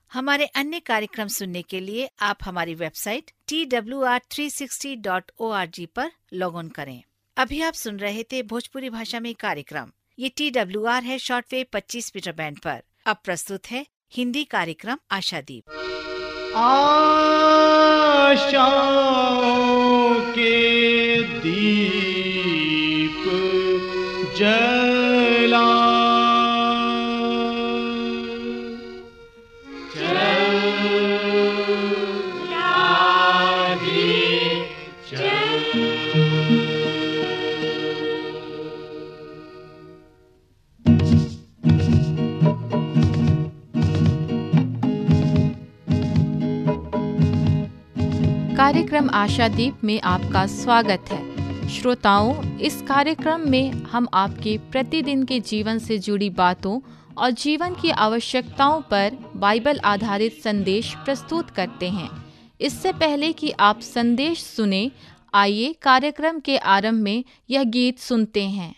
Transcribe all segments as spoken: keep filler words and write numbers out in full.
हमारे अन्य कार्यक्रम सुनने के लिए आप हमारी website T W R three sixty dot O R G पर लॉग ऑन करें। अभी आप सुन रहे थे भोजपुरी भाषा में कार्यक्रम। ये टी डब्ल्यू आर है शॉर्टवेव पच्चीस मीटर बैंड पर। अब प्रस्तुत है हिंदी कार्यक्रम आशादीप। आशाओं के दीप जला कार्यक्रम आशादीप में आपका स्वागत है। श्रोताओं, इस कार्यक्रम में हम आपके प्रतिदिन के जीवन से जुड़ी बातों और जीवन की आवश्यकताओं पर बाइबल आधारित संदेश प्रस्तुत करते हैं। इससे पहले कि आप संदेश सुने, आइए कार्यक्रम के आरंभ में यह गीत सुनते हैं।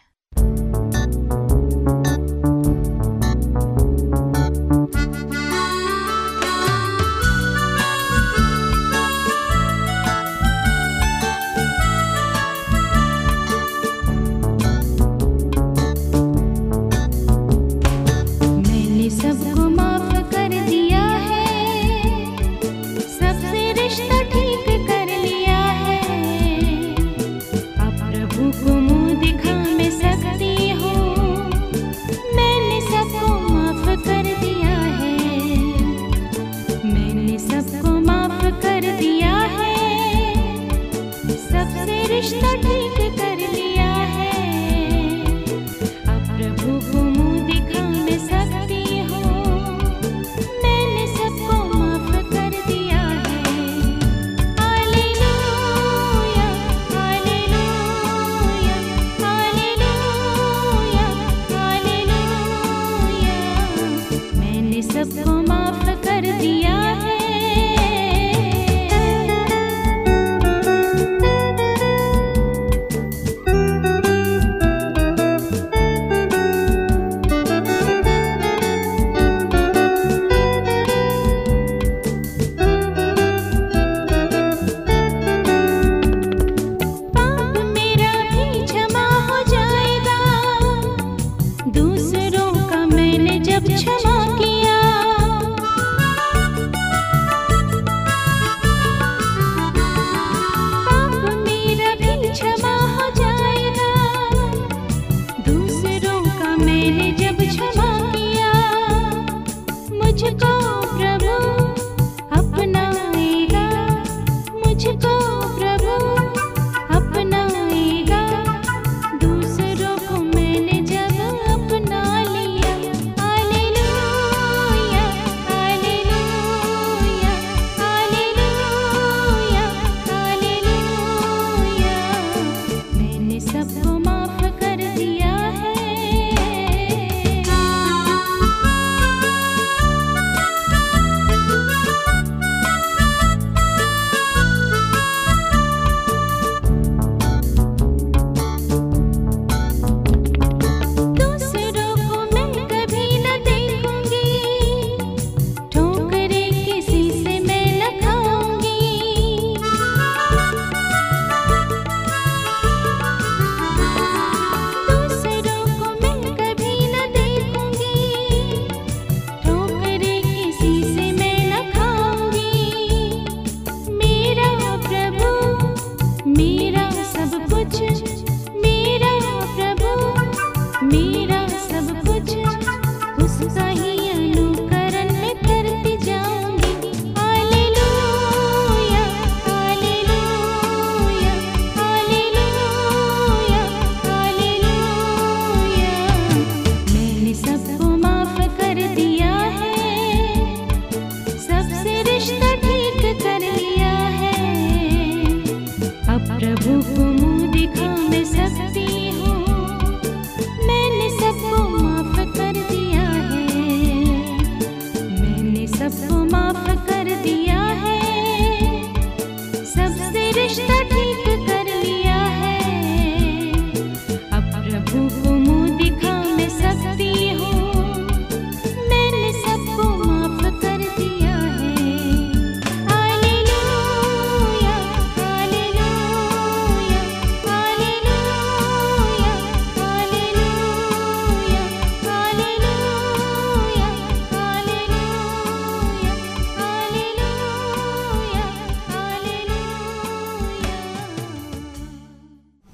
सकती हूँ, मैंने सबको माफ कर दिया।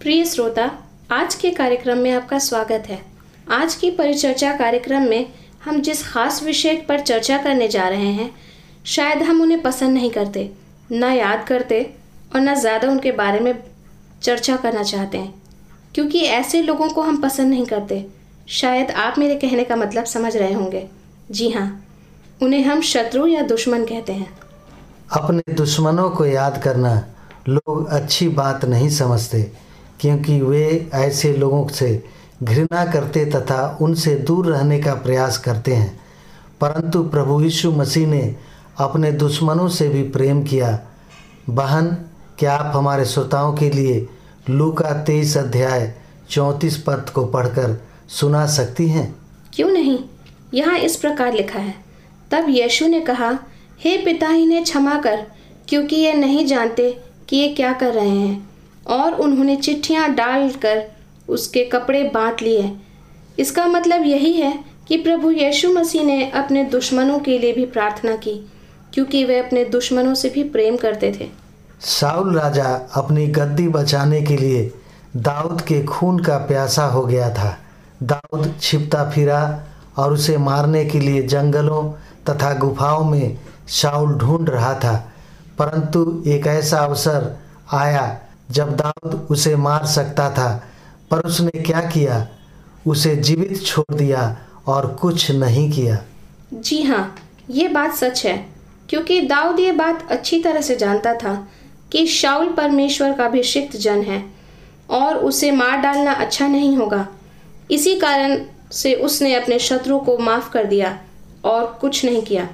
प्रिय श्रोता, आज के कार्यक्रम में आपका स्वागत है। आज की परिचर्चा कार्यक्रम में हम जिस खास विषय पर चर्चा करने जा रहे हैं, शायद हम उन्हें पसंद नहीं करते, ना याद करते और ना ज़्यादा उनके बारे में चर्चा करना चाहते हैं, क्योंकि ऐसे लोगों को हम पसंद नहीं करते। शायद आप मेरे कहने का मतलब समझ रहे होंगे। जी हाँ, उन्हें हम शत्रु या दुश्मन कहते हैं। अपने दुश्मनों को याद करना लोग अच्छी बात नहीं समझते, क्योंकि वे ऐसे लोगों से घृणा करते तथा उनसे दूर रहने का प्रयास करते हैं। परंतु प्रभु यीशु मसीह ने अपने दुश्मनों से भी प्रेम किया। बहन, क्या आप हमारे श्रोताओं के लिए लूका तेईस अध्याय चौंतीस पद को पढ़कर सुना सकती हैं? क्यों नहीं। यहाँ इस प्रकार लिखा है, तब यीशु ने कहा, हे पिता, इन्हें क्षमा कर, क्योंकि ये नहीं जानते कि ये क्या कर रहे हैं। और उन्होंने चिट्ठियाँ डालकर उसके कपड़े बांट लिए। इसका मतलब यही है कि प्रभु यीशु मसीह ने अपने दुश्मनों के लिए भी प्रार्थना की, क्योंकि वे अपने दुश्मनों से भी प्रेम करते थे। शाऊल राजा अपनी गद्दी बचाने के लिए दाऊद के खून का प्यासा हो गया था। दाऊद छिपता फिरा और उसे मारने के लिए जंगलों तथा गुफाओं में शाऊल ढूंढ रहा था। परंतु एक ऐसा अवसर आया जब दाऊद उसे मार सकता था, पर उसने क्या किया? उसे जीवित छोड़ दिया और कुछ नहीं किया। जी हाँ, ये बात सच है, क्योंकि दाऊद ये बात अच्छी तरह से जानता था कि शाऊल परमेश्वर का अभिषिक्त जन है और उसे मार डालना अच्छा नहीं होगा। इसी कारण से उसने अपने शत्रु को माफ कर दिया और कुछ नहीं किया।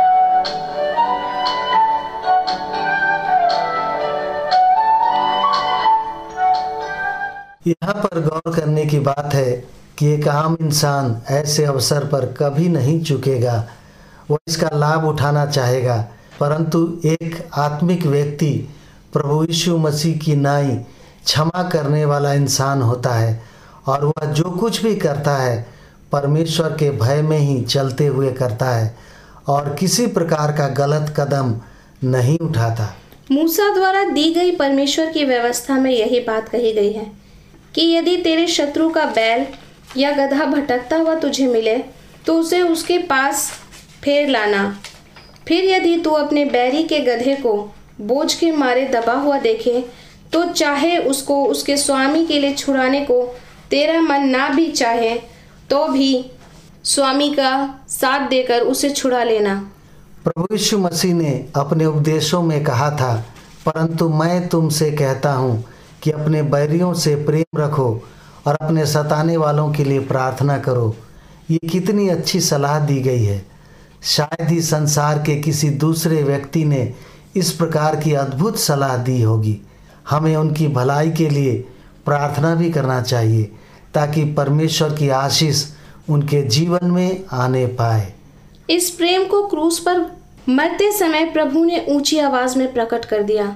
यहाँ पर गौर करने की बात है कि एक आम इंसान ऐसे अवसर पर कभी नहीं चूकेगा। वह इसका लाभ उठाना चाहेगा, परंतु एक आत्मिक व्यक्ति प्रभु यीशु मसीह की नाई क्षमा करने वाला इंसान होता है और वह जो कुछ भी करता है परमेश्वर के भय में ही चलते हुए करता है और किसी प्रकार का गलत कदम नहीं उठाता। मूसा द्वारा दी गई परमेश्वर की व्यवस्था में यही बात कही गई है कि यदि तेरे शत्रु का बैल या गधा भटकता हुआ तुझे मिले तो उसे उसके पास फेर लाना। फिर यदि तू अपने बैरी के गधे को बोझ के मारे दबा हुआ देखे तो चाहे उसको उसके स्वामी के लिए छुड़ाने को तेरा मन ना भी चाहे तो भी स्वामी का साथ देकर उसे छुड़ा लेना। प्रभु यीशु मसीह ने अपने उपदेशों में कहा था, परंतु मैं तुमसे कहता हूँ कि अपने बैरियों से प्रेम रखो और अपने सताने वालों के लिए प्रार्थना करो। ये कितनी अच्छी सलाह दी गई है। शायद ही संसार के किसी दूसरे व्यक्ति ने इस प्रकार की अद्भुत सलाह दी होगी। हमें उनकी भलाई के लिए प्रार्थना भी करना चाहिए ताकि परमेश्वर की आशीष उनके जीवन में आने पाए। इस प्रेम को क्रूस पर मरते समय प्रभु ने ऊंची आवाज में प्रकट कर दिया।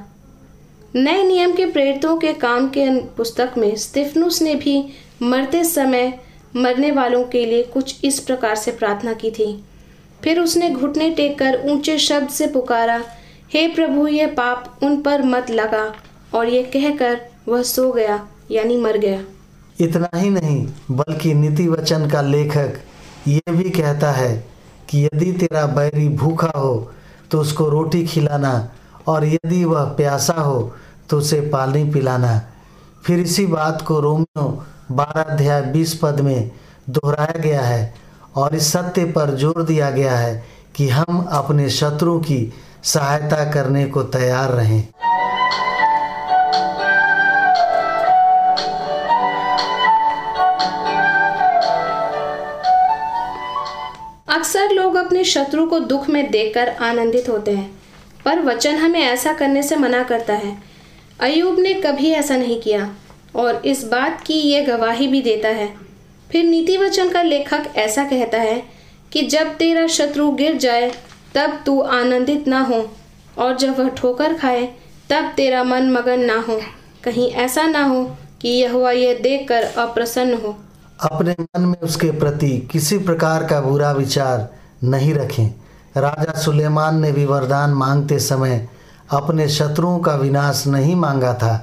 नए नियम के प्रेरितों के काम के पुस्तक में स्तिफनुस ने भी मरते समय मरने वालों के लिए कुछ इस प्रकार से प्रार्थना की थी। फिर उसने घुटने टेक कर ऊंचे शब्द से पुकारा, हे प्रभु, ये पाप उन पर मत लगा। और ये कहकर वह सो गया, यानी मर गया। इतना ही नहीं, बल्कि नीति वचन का लेखक ये भी कहता है कि यदि तेरा बैरी भूखा हो तो उसको रोटी खिलाना और यदि वह प्यासा हो तो उसे पानी पिलाना। फिर इसी बात को रोमियो बारह अध्याय बीस पद में दोहराया गया है और इस सत्य पर जोर दिया गया है कि हम अपने शत्रुओं की सहायता करने को तैयार रहें। अक्सर लोग अपने शत्रु को दुख में देखकर आनंदित होते हैं, पर वचन हमें ऐसा करने से मना करता है। अय्यूब ने कभी ऐसा नहीं किया और इस बात की ये गवाही भी देता है। फिर नीति वचन का लेखक ऐसा कहता है कि जब तेरा शत्रु गिर जाए तब तू आनंदित ना हो, और जब वह ठोकर खाए तब तेरा मन मगन ना हो। कहीं ऐसा ना हो कि यहोवा ये देखकर अप्रसन्न हो। अपने मन में उसके प्रति किसी प्रकार का बुरा विचार नहीं रखें। राजा सुलेमान ने भी वरदान मांगते समय अपने शत्रुओं का विनाश नहीं मांगा था।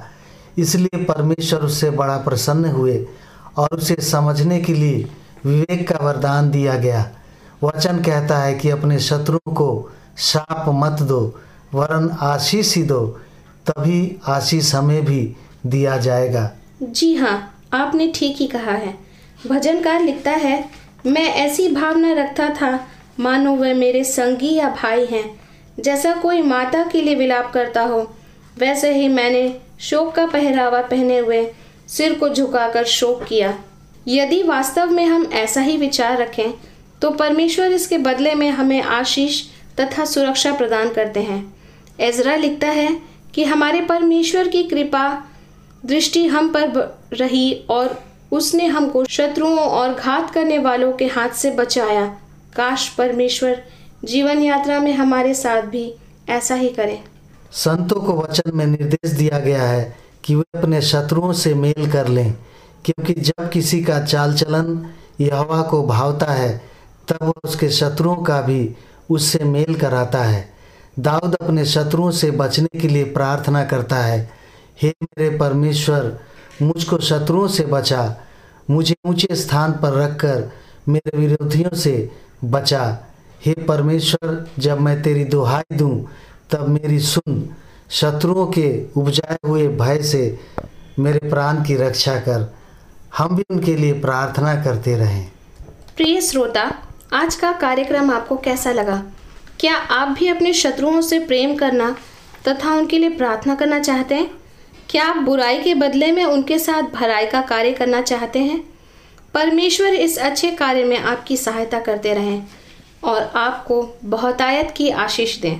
इसलिए परमेश्वर उससे बड़ा प्रसन्न हुए और उसे समझने के लिए विवेक का वरदान दिया गया। वचन कहता है कि अपने शत्रुओं को शाप मत दो वरन आशीष ही दो, तभी आशीष हमें भी दिया जाएगा। जी हाँ, आपने ठीक ही कहा है। भजनकार लिखता है, मैं ऐसी भावना रखता था मानो वे मेरे संगी या भाई हैं। जैसा कोई माता के लिए विलाप करता हो, वैसे ही मैंने शोक का पहरावा पहने हुए सिर को झुकाकर शोक किया। यदि वास्तव में हम ऐसा ही विचार रखें तो परमेश्वर इसके बदले में हमें आशीष तथा सुरक्षा प्रदान करते हैं। एजरा लिखता है कि हमारे परमेश्वर की कृपा दृष्टि हम पर रही और उसने हमको शत्रुओं और घात करने वालों के हाथ से बचाया। काश परमेश्वर जीवन यात्रा में हमारे साथ भी ऐसा ही करे। संतों को वचन में निर्देश दिया गया है कि वे अपने शत्रुओं से मेल कर लें, क्योंकि जब किसी का चाल चलन यहोवा को भावता है तब वह उसके शत्रुओं का भी उससे मेल कराता है। दाऊद अपने शत्रुओं से बचने के लिए प्रार्थना करता है, हे मेरे परमेश्वर, मुझको शत्रुओं से बचा, मुझे ऊंचे स्थान पर रखकर मेरे विरोधियों से बचा। हे परमेश्वर, जब मैं तेरी दुहाई दूं तब मेरी सुन, शत्रुओं के उपजाए हुए भय से मेरे प्राण की रक्षा कर। हम भी उनके लिए प्रार्थना करते रहें। प्रिय श्रोता, आज का कार्यक्रम आपको कैसा लगा? क्या आप भी अपने शत्रुओं से प्रेम करना तथा उनके लिए प्रार्थना करना चाहते हैं? क्या आप बुराई के बदले में उनके साथ भलाई का कार्य करना चाहते हैं? परमेश्वर इस अच्छे कार्य में आपकी सहायता करते रहें और आपको बहुतायत की आशीष दें।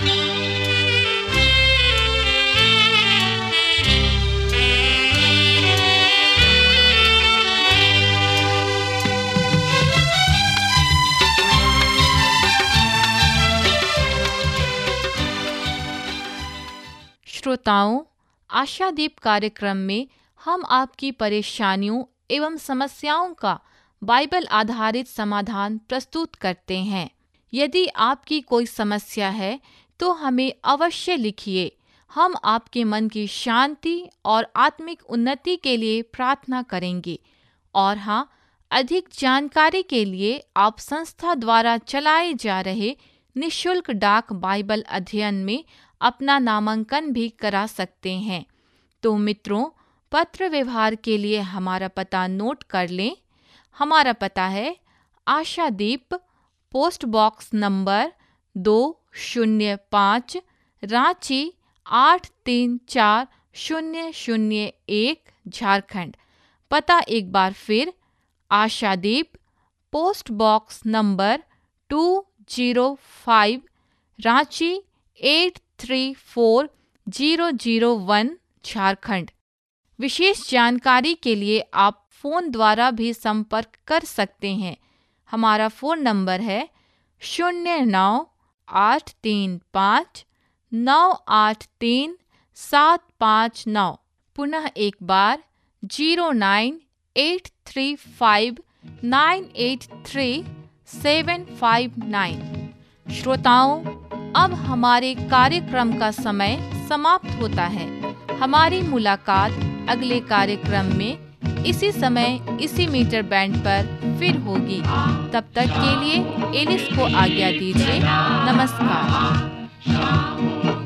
श्रोताओं, आशादीप कार्यक्रम में हम आपकी परेशानियों एवं समस्याओं का बाइबल आधारित समाधान प्रस्तुत करते हैं। यदि आपकी कोई समस्या है तो हमें अवश्य लिखिए। हम आपके मन की शांति और आत्मिक उन्नति के लिए प्रार्थना करेंगे। और हाँ, अधिक जानकारी के लिए आप संस्था द्वारा चलाए जा रहे निःशुल्क डाक बाइबल अध्ययन में अपना नामांकन भी करा सकते हैं। तो मित्रों, पत्र व्यवहार के लिए हमारा पता नोट कर लें। हमारा पता है आशादीप, पोस्ट बॉक्स नंबर दो शून्य पाँच, रांची आठ तीन चार शून्य शून्य एक, झारखंड। पता एक बार फिर, Ashadeep, post box number two zero five, Ranchi eight three four zero zero one, Jharkhand. विशेष जानकारी के लिए आप फ़ोन द्वारा भी संपर्क कर सकते हैं। हमारा फ़ोन नंबर है शून्य नौ आठ तीन पाँच नौ आठ तीन सात पाँच नौ। पुनः एक बार zero nine eight three five nine eight three seven five nine. श्रोताओं, अब हमारे कार्यक्रम का समय समाप्त होता है। हमारी मुलाकात अगले कार्यक्रम में इसी समय इसी मीटर बैंड पर फिर होगी। तब तक के लिए एलिस को आज्ञा दीजिए। नमस्कार।